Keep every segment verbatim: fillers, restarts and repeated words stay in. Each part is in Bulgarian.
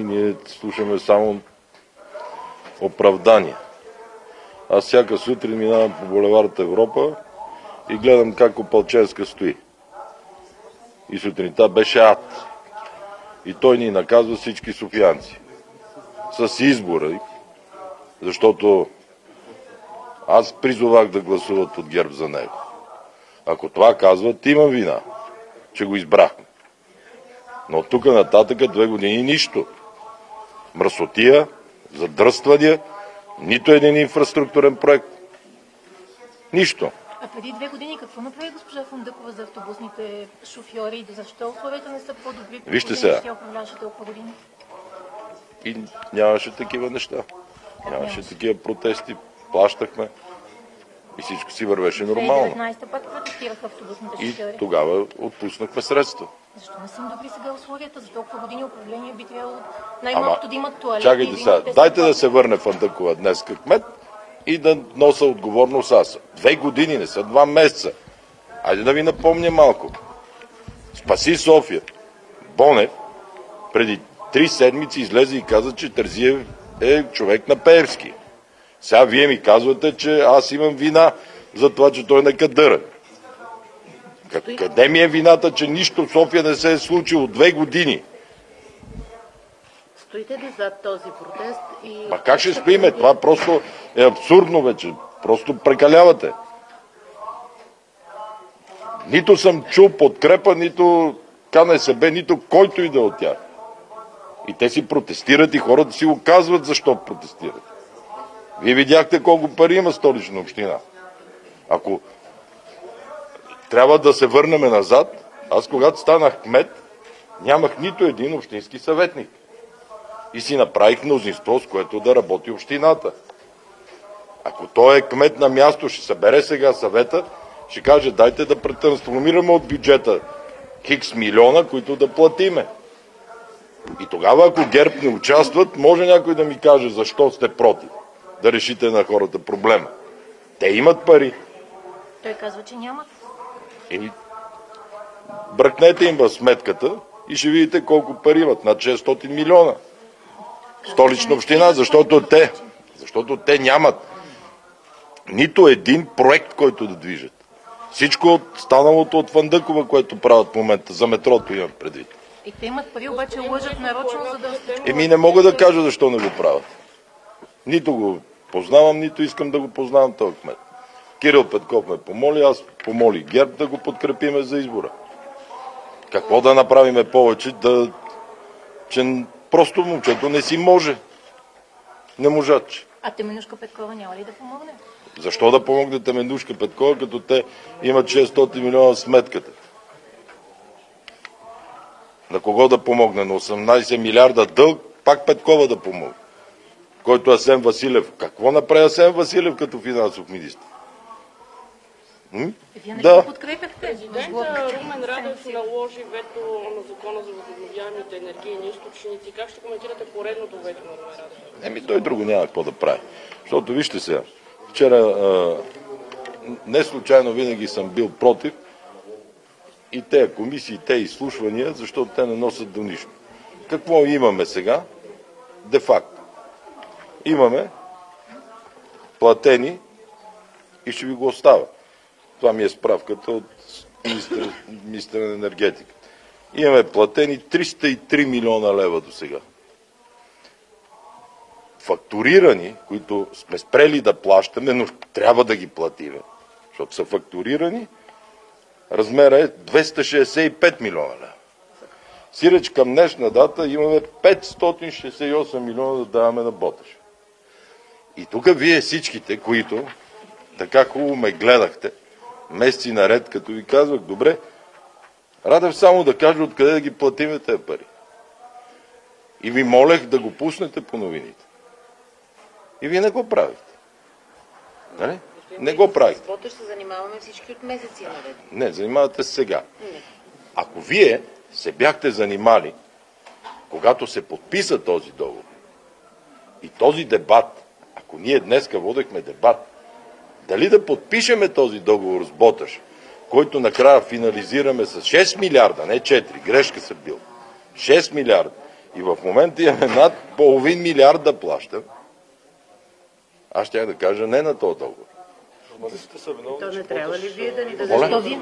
ние слушаме само оправдания. Аз всяка сутрин минавам по булевард Европа и гледам как Опалченска стои. И сутринта беше ад. И той ни наказва всички софиянци. С избора. Защото аз призовах да гласуват от ГЕРБ за него. Ако това казват, имам вина, че го избрахме. Но от тук нататък две години нищо. Мръсотия, задръствания, нито един инфраструктурен проект. Нищо. А преди две години какво направи госпожа Фандъкова за автобусните шофьори и защо условията не са по-добри? Вижте сега. Тя управляваше толкова години. И нямаше такива неща. Нямаше такива протести. Плащахме. И всичко си вървеше нормално. две хиляди и деветнадесета пак протестираха автобусните шофьори. И тогава отпуснахме средства. Защо не са им добри сега условията? За толкова години управление би трябвало най-малкото да имат туалет. Чакайте сега. Дайте да се върне Фандъкова днес как кмет и да носа отговорност аз. Две години не са, два месеца. Айде да ви напомня малко. Спаси София. Бонев преди три седмици излезе и каза, че Терзиев е човек на Пеевски. Сега вие ми казвате, че аз имам вина за това, че той не кадъра. Къде ми е вината, че нищо в София не се е случило две години? Стоите ли зад този протест? И... А как ще стоиме? Това просто е абсурдно вече. Просто прекалявате. Нито съм чул подкрепа, нито КНСБ, нито който и да от тях. И те си протестират и хората си го казват защо протестират. Вие видяхте колко пари има Столична община. Ако трябва да се върнем назад, аз когато станах кмет, нямах нито един общински съветник. И си направих мнозинство, с което да работи общината. Ако той е кмет на място, ще събере сега съвета, ще каже, дайте да претрансформираме от бюджета хикс милиона, които да платиме. И тогава, ако ГЕРБ не участват, може някой да ми каже защо сте против. Да решите на хората проблема. Те имат пари. Той казва, че нямат. И бръкнете им в сметката и ще видите колко пари имат. Над шестстотин милиона. Столична община, защото те, защото те нямат нито един проект, който да движат. Всичко от станалото от Фандъкова, което правят в момента. За метрото имам предвид. И те имат пари, обаче лъжат нарочно, за да... Еми не мога да кажа защо не го правят. Нито го познавам, нито искам да го познавам този кмет. Кирил Петков ме помоли, аз помоли ГЕРБ да го подкрепиме за избора. Какво да направиме повече, да... че просто момчето не си може. Не можат. А Теменужка Петкова няма ли да помогне? Защо да помогне Теменужка Петкова, като те имат шестстотин милиона в сметката? На кого да помогне? На осемнадесет милиарда дълг, пак Петкова да помогне. Който Асен Василев. Какво направи Асен Василев като финансов министр? М? Вие не да. го подкрепяхте. Президента Румен Радев наложи вето на закона за възобновяемите енергийни източници. Как ще коментирате поредното вето на Румен Радев? Еми той друго няма какво да прави. Защото вижте сега, вчера а, не случайно винаги съм бил против и те комисии, те изслушвания, защото те не носят до нищо. Какво имаме сега? Де факто. Имаме платени и ще ви го оставя. Това ми е справката от министър, министър на енергетиката. Имаме платени триста и три милиона лева до сега. Фактурирани, които сме спрели да плащаме, но трябва да ги платиме, защото са фактурирани, размера е двеста шестдесет и пет милиона лева. Сиреч към днешна дата имаме петстотин шестдесет и осем милиона да даваме на Боташ. И тук вие всичките, които така хубаво ме гледахте, месеци наред, като ви казвах, добре, Радев само да каже откъде да ги платиме тези пари. И ви молех да го пуснете по новините. И вие не го правите. Нали? Не го правите. С Боташ се занимаваме всички от месеци наред. Не, занимавате се сега. Ако вие се бяхте занимали, когато се подписа този договор, и този дебат, ако ние днеска водехме дебат, дали да подпишеме този договор с Боташ, който накрая финализираме с шест милиарда, не четири, грешка съм бил, шест милиарда, И в момента имаме над половин милиард да плащам. Аз щях да кажа не на този договор. То не трябва ли вие да ни Моля? дадете?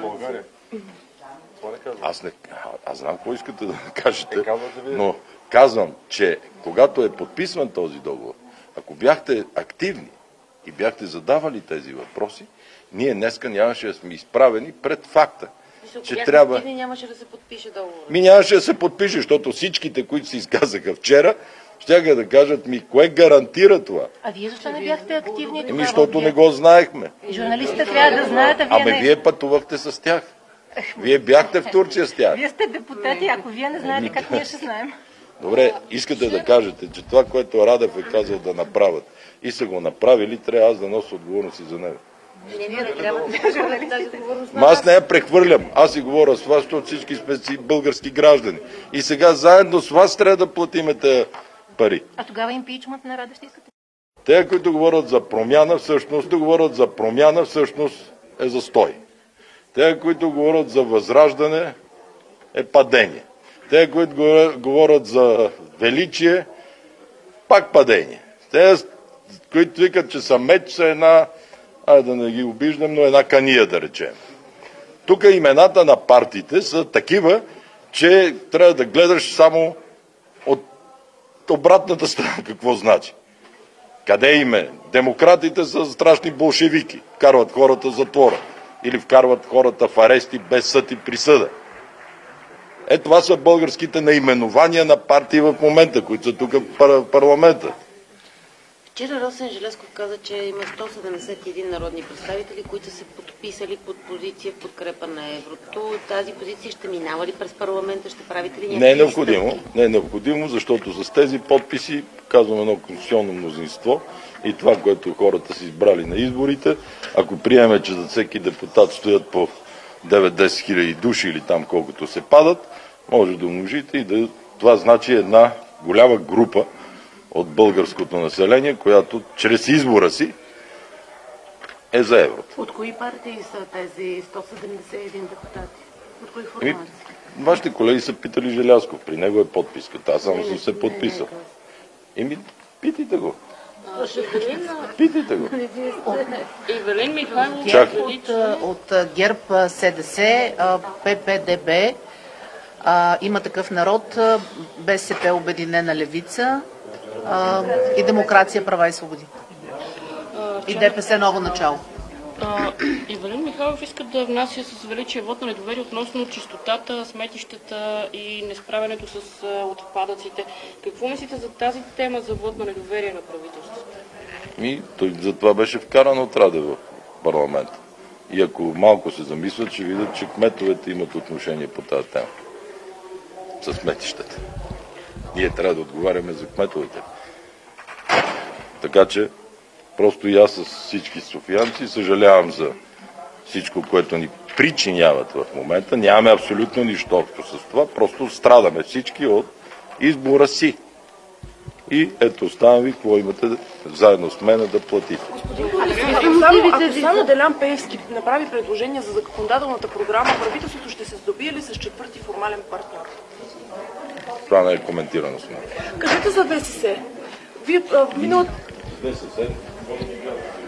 Аз, не, аз знам какво искате да кажете, но казвам, че когато е подписван този договор, ако бяхте активни и бяхте задавали тези въпроси, ние днеска нямаше да сме изправени пред факта, че трябва... Нямаше да се подпише договор. Ми нямаше да се подпише, защото всичките, които се изказаха вчера, щяха да кажат ми, кое гарантира това? А вие защо не бяхте активни тогава? Еми, защото не го знаехме. Журналистите трябва да знаят, а вие Ами не. вие пътувахте с тях. Вие бяхте в Турция с тях. Вие сте депутати, ако вие не знаете, как ние ще знаем? Добре, искате да кажете, че това, което Радев е казал да направят и са го направили, трябва аз да нося отговорност и за него. Не, не, не трябва да кажем тази отговорност. Ма аз не я прехвърлям. Аз си говоря с вас, защото всички сме си български граждани. И сега заедно с вас трябва да платиме тези пари. А тогава импичмент на Радев ще искате? Те, които говорят за промяна, всъщност, да говорят за промяна, всъщност е застой. Те, които говорят за възраждане, е падение. Те, които говорят за величие, пак падение. Те, които викат, че са меч, са една, айде да не ги обиждам, но една кания, да речем. Тук имената на партиите са такива, че трябва да гледаш само от обратната страна какво значи. Къде им е? Демократите са страшни болшевики. Вкарват хората в затвора. Или вкарват хората в арести без съд и присъда. Е, това са българските наименования на партии в момента, които са тук в парламента. Вчера Росен Желязков каза, че има сто седемдесет и един народни представители, които са подписали под позиция в подкрепа на еврото. Тази позиция ще минава ли през парламента? Ще правите ли някакви Не е необходимо. Не е необходимо, защото с тези подписи, казвам едно конституционно мнозинство и това, което хората са избрали на изборите, ако приеме, че за всеки депутат стоят по девет-десет хиляди души или там колкото се падат, може да умножите и да... Това значи една голяма група от българското население, която чрез избора си е за еврото. От кои партии са тези сто седемдесет и един депутати? От кои Еми, формации? вашите колеги са питали Желязков, при него е подписката, аз само съм се подписал. Еми, питайте го. Питайте го. Ивелин Михайлов Чакай. От, от ГЕРБ, СДС, ППДБ, а, Има такъв народ, БСП Обединена левица а, и Демокрация, права и свободи. И ДПС Ново начало. Ивелин Михайлов иска да внася с величие вот на недоверие относно чистотата, сметищата и несправянето с отпадъците. Какво мислите за тази тема за вот на недоверие на правителството? Ми, той за това беше вкаран от Радев в парламента. И ако малко се замислят, ще видят, че кметовете имат отношение по тази тема. С сметищата. Ние трябва да отговаряме за кметовете. Така че, просто и аз с всички софиянци съжалявам за всичко, което ни причиняват в момента. Нямаме абсолютно нищо общо с това. Просто страдаме всички от избора си. И ето оставам ви, какво имате заедно с мен да платите. Ако само, ако само Делян Пеевски направи предложение за законодателната програма, правителството ще се здобие ли с четвърти формален партньор? Това не е коментирано с мен. Кажете за ВСС. Вие миналата... ВСС, какво да ги гледате?